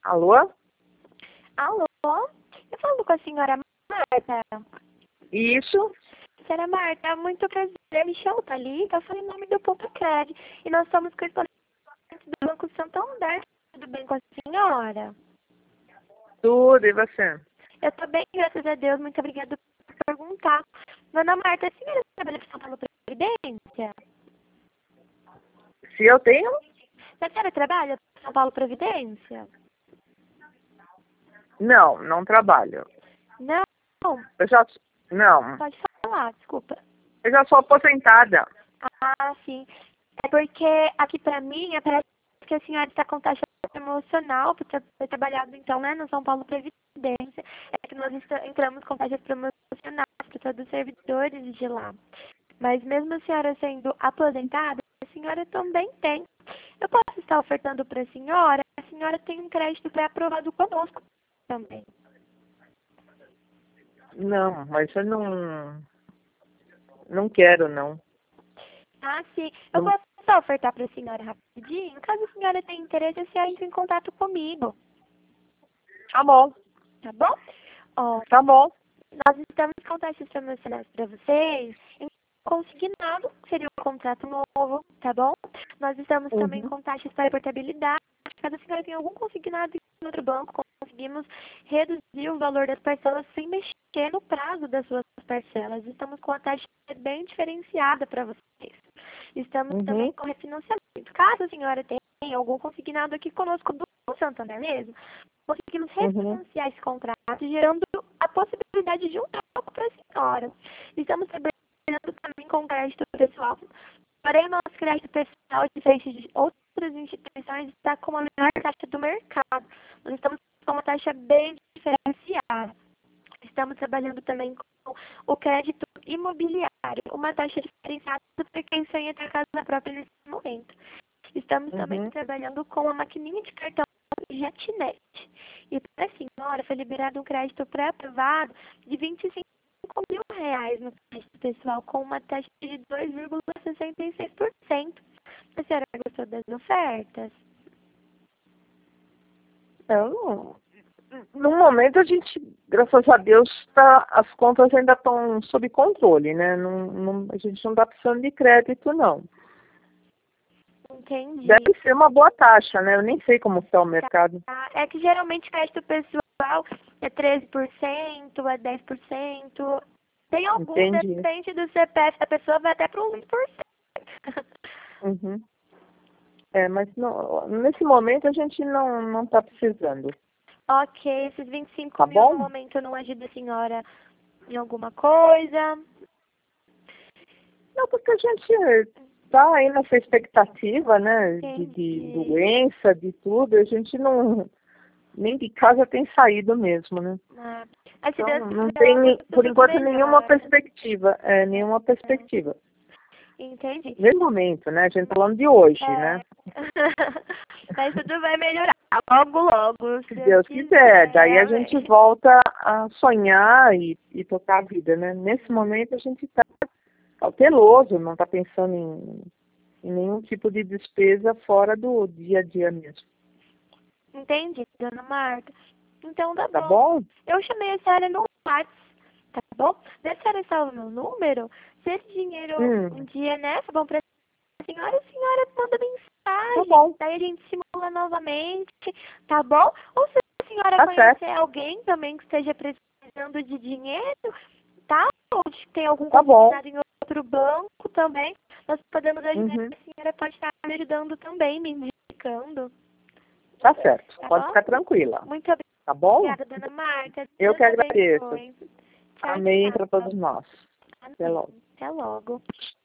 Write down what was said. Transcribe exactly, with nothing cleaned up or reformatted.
Alô? Alô? Eu falo com a senhora Marta. Isso? Senhora Marta, muito prazer. Michel tá ali, eu falei em nome do Ponto Cred. E nós somos correspondentes do Banco Santander. Tudo bem com a senhora? Tudo, e você? Eu tô bem, graças a Deus. Muito obrigada por perguntar. Dona Marta, a senhora trabalha para São Paulo Previdência? Se eu tenho? A senhora trabalha para São Paulo Previdência? Não, não trabalho. Não. Eu já... Não. Pode falar, desculpa. Eu já sou aposentada. Ah, sim. É porque aqui pra mim, parece que a senhora está com taxa promocional por ter ter trabalhado, então, né, no São Paulo Previdência. É que nós esta- entramos com taxas promocionais para todos os servidores de lá. Mas mesmo a senhora sendo aposentada, a senhora também tem. Eu posso estar ofertando para a senhora, a senhora tem um crédito pré-aprovado conosco também. Não, mas eu não... Não quero, não. Ah, sim. Eu Não- posso só ofertar para a senhora rapidinho? Caso a senhora tenha interesse, a senhora entre em contato comigo, Tá bom, tá bom? Ó, tá bom. nós estamos com taxas promocionais para vocês. Em consignado, que seria um contrato novo, tá bom? Nós estamos também Uhum. com taxas para portabilidade. Caso a senhora tenha algum consignado em outro banco, conseguimos reduzir o valor das parcelas sem mexer no prazo das suas parcelas. Estamos com a taxa bem diferenciada para vocês. Estamos também Uhum. com refinanciamento. Caso a senhora tenha algum consignado aqui conosco do Santander mesmo, conseguimos Uhum. refinanciar esse contrato, gerando a possibilidade de um troco para a senhora. Estamos trabalhando também com crédito pessoal, porém o nosso crédito pessoal, diferente de outras instituições, está com a menor taxa do mercado. Nós estamos com uma taxa bem diferenciada. Estamos trabalhando também com o crédito imobiliário, uma taxa diferenciada para quem sonha ter casa própria nesse momento. Estamos também Uhum. trabalhando com a maquininha de cartão JetNet. E para a senhora foi liberado um crédito pré-aprovado de vinte e cinco mil reais no crédito pessoal, com uma taxa de dois vírgula sessenta e seis por cento. A senhora gostou das ofertas? Eu não... No momento a gente, graças a Deus, tá, as contas ainda estão sob controle, né? Não, não, a gente não está precisando de crédito, não. Entendi. Deve ser uma boa taxa, né? Eu nem sei como está o mercado. Tá. É que geralmente crédito pessoal é treze por cento, é dez por cento. Tem alguns, Entendi. depende do C P F da pessoa, vai até para um vinte por cento. Uhum. É, mas não, nesse momento a gente não não está precisando. Ok, esses vinte e cinco Tá mil no bom? momento não ajuda a senhora em alguma coisa? Não, porque a gente está aí nessa expectativa, né? De, de Entendi. doença, de tudo. A gente não nem de casa tem saído mesmo, né? Ah, mas se Deus Então não quiser, tem, logo ni- por tudo enquanto, nenhuma melhora. perspectiva. É, nenhuma perspectiva. Entendi. Nesse momento, né? A gente tá falando de hoje, É. né? Mas tudo vai melhorar. Logo, logo, se Se Deus Deus quiser. quiser. Daí a gente Amém. volta a sonhar e, e tocar a vida, né? Nesse momento a gente está cauteloso, não está pensando em, em nenhum tipo de despesa fora do dia a dia mesmo. Entendi, dona Marta. Então tá Tá bom. bom? Eu chamei a senhora no WhatsApp, tá bom? Se a senhora salva o meu número, se esse dinheiro um Hum, dia, né, for bom pra senhora, a senhora manda tá mensagem. bom. Daí a gente simula novamente, tá bom? Ou se a senhora Tá certo. conhecer alguém também que esteja precisando de dinheiro, tá? Ou se tem algum Tá bom. consignado em outro banco também, nós podemos ajudar. Uhum. A senhora pode estar me ajudando também, me indicando, Tá certo. tá Pode bom? ficar tranquila. Muito Tá bom? obrigada, dona Marta. Eu Deus que agradeço. abençoe. Tchau, Amém para tchau. todos nós. Até Amém. logo. Até logo.